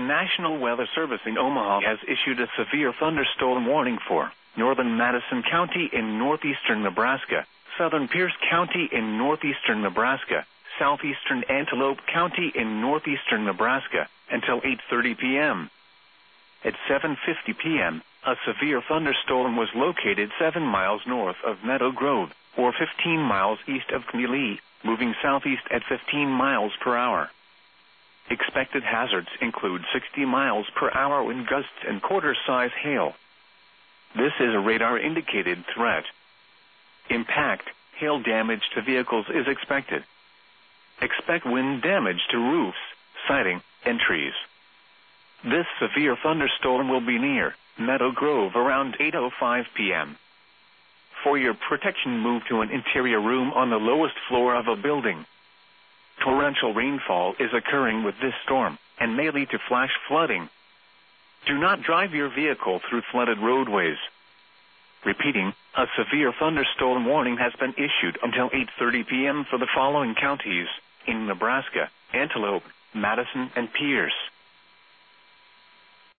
National Weather Service in Omaha has issued a severe thunderstorm warning for northern Madison County in northeastern Nebraska, southern Pierce County in northeastern Nebraska, southeastern Antelope County in northeastern Nebraska, until 8:30 p.m. At 7:50 p.m., a severe thunderstorm was located 7 miles north of Meadow Grove, or 15 miles east of Keneally, moving southeast at 15 miles per hour. Expected hazards include 60 miles per hour wind gusts and quarter-size hail. This is a radar-indicated threat. Impact, hail damage to vehicles is expected. Expect wind damage to roofs, siding, and trees. This severe thunderstorm will be near Meadow Grove around 8:05 p.m. For your protection, move to an interior room on the lowest floor of a building. Torrential rainfall is occurring with this storm and may lead to flash flooding. Do not drive your vehicle through flooded roadways. Repeating, a severe thunderstorm warning has been issued until 8:30 p.m. for the following counties in Nebraska: Antelope, Madison, and Pierce.